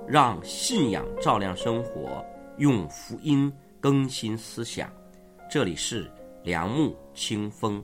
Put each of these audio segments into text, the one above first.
让信仰照亮生活，用福音更新思想。这里是良木清风。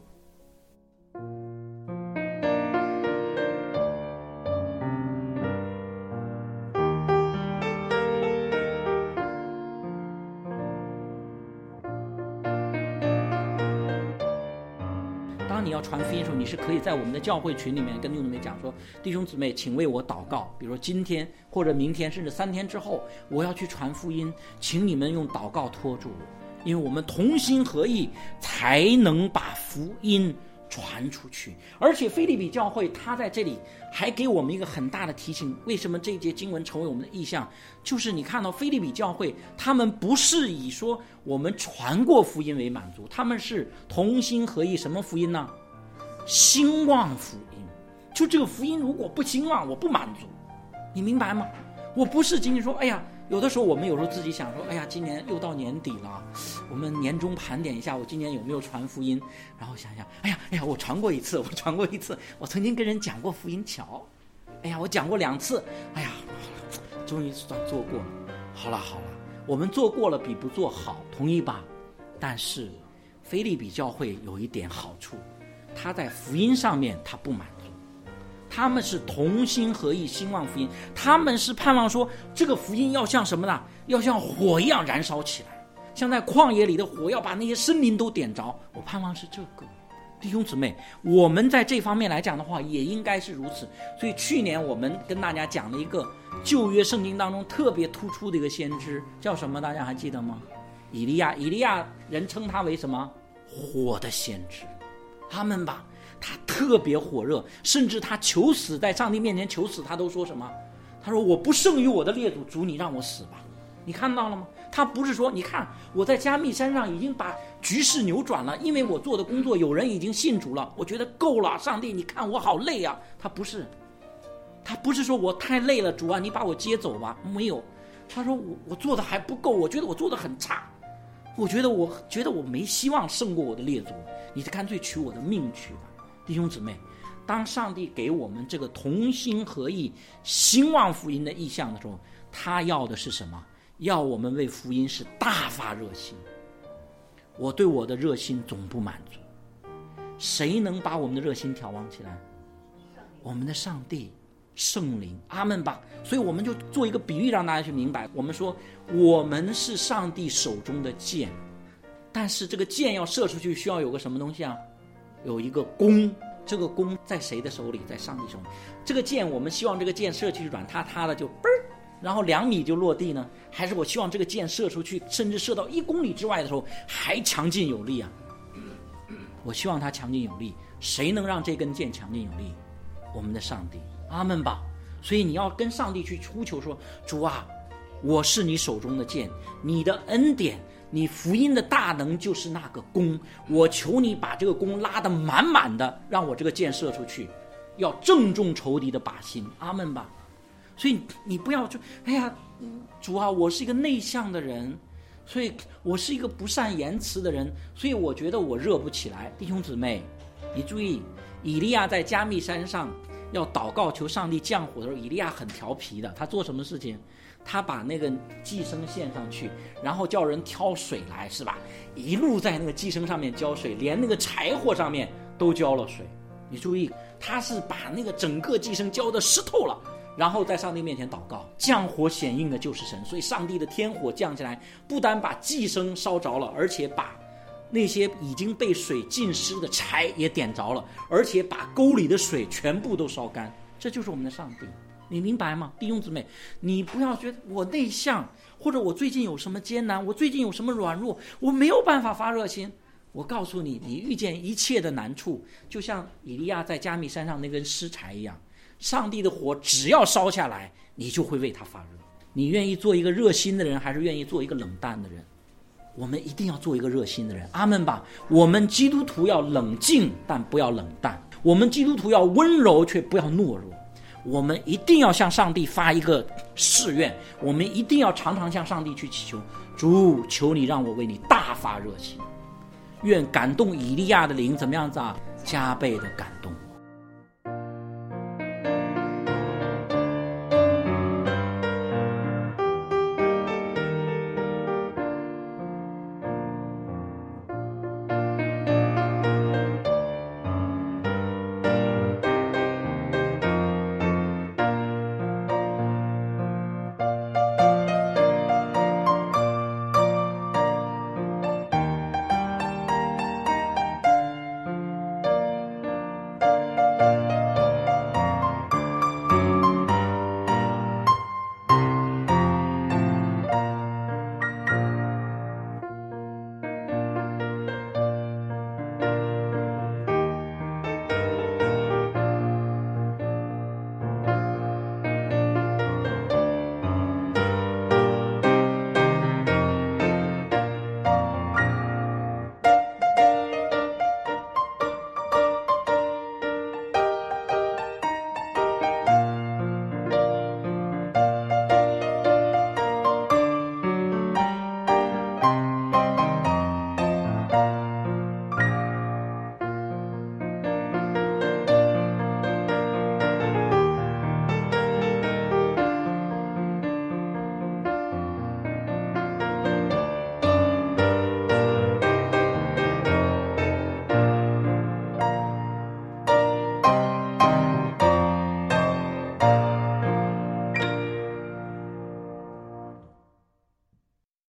当你要传福音的时候，你是可以在我们的教会群里面跟弟兄姊妹讲说，弟兄姊妹请为我祷告，比如说今天或者明天甚至3天之后我要去传福音，请你们用祷告托住我，因为我们同心合意才能把福音传出去。而且腓立比教会他在这里还给我们一个很大的提醒，为什么这一节经文成为我们的意象，就是你看到腓立比教会他们不是以说我们传过福音为满足，他们是同心合意。什么福音呢？兴旺福音。就这个福音如果不兴旺，我不满足，你明白吗？我不是仅仅说，哎呀，有的时候我们有时候自己想说，哎呀，今年又到年底了，我们年终盘点一下我今年有没有传福音，然后想想，哎呀，我传过一次，我曾经跟人讲过福音桥，哎呀，我讲过2次，哎呀，终于算做过了。好了，我们做过了比不做好，同意吧？但是腓立比教会有一点好处，他在福音上面他不满足，他们是同心合意兴旺福音，他们是盼望说这个福音要像什么呢？要像火一样燃烧起来，像在旷野里的火，要把那些生灵都点着。我盼望是这个。弟兄姊妹，我们在这方面来讲的话也应该是如此。所以去年我们跟大家讲了一个旧约圣经当中特别突出的一个先知，叫什么？大家还记得吗？以利亚。以利亚人称他为什么？火的先知。他们吧，他特别火热，甚至他求死，在上帝面前求死，他都说什么？他说我不胜于我的列祖，主你让我死吧。你看到了吗？他不是说你看我在加密山上已经把局势扭转了，因为我做的工作有人已经信主了，我觉得够了，上帝你看我好累啊。他不是说我太累了，主啊你把我接走吧，没有。他说我做的还不够，我觉得我做的很差，我觉得我没希望胜过我的列祖，你干脆取我的命去吧。弟兄姊妹，当上帝给我们这个同心合意兴旺福音的意象的时候，他要的是什么？要我们为福音是大发热心。我对我的热心总不满足，谁能把我们的热心挑旺起来？我们的上帝圣灵。阿们吧。所以我们就做一个比喻让大家去明白，我们说我们是上帝手中的箭，但是这个箭要射出去需要有个什么东西啊？有一个弓。这个弓在谁的手里？在上帝手里。这个箭我们希望这个箭射去软塌塌的就嘣，然后2米就落地呢？还是我希望这个箭射出去甚至射到1公里之外的时候还强劲有力啊？我希望它强劲有力。谁能让这根箭强劲有力？我们的上帝。阿们吧。所以你要跟上帝去呼求说，主啊，我是你手中的箭，你的恩典，你福音的大能就是那个弓，我求你把这个弓拉得满满的，让我这个箭射出去，要正中仇敌的靶心。阿们吧。所以你不要就哎呀，主啊，我是一个内向的人，所以我是一个不善言辞的人，所以我觉得我热不起来。弟兄姊妹，你注意，以利亚在加密山上要祷告求上帝降火的时候，以利亚很调皮的，他做什么事情？他把那个寄生献上去，然后叫人挑水来，是吧？一路在那个寄生上面浇水，连那个柴火上面都浇了水。你注意，他是把那个整个寄生浇得湿透了，然后在上帝面前祷告，降火显应的就是神。所以上帝的天火降下来，不单把寄生烧着了，而且把那些已经被水浸湿的柴也点着了，而且把沟里的水全部都烧干。这就是我们的上帝。你明白吗？弟兄姊妹，你不要觉得我内向，或者我最近有什么艰难，我最近有什么软弱，我没有办法发热心。我告诉你，你遇见一切的难处，就像以利亚在加密山上那根湿柴一样，上帝的火只要烧下来，你就会为他发热。你愿意做一个热心的人，还是愿意做一个冷淡的人？我们一定要做一个热心的人。阿们吧。我们基督徒要冷静，但不要冷淡。我们基督徒要温柔，却不要懦弱。我们一定要向上帝发一个誓愿，我们一定要常常向上帝去祈求，主，求你让我为你大发热心。愿感动以利亚的灵怎么样子啊？加倍的感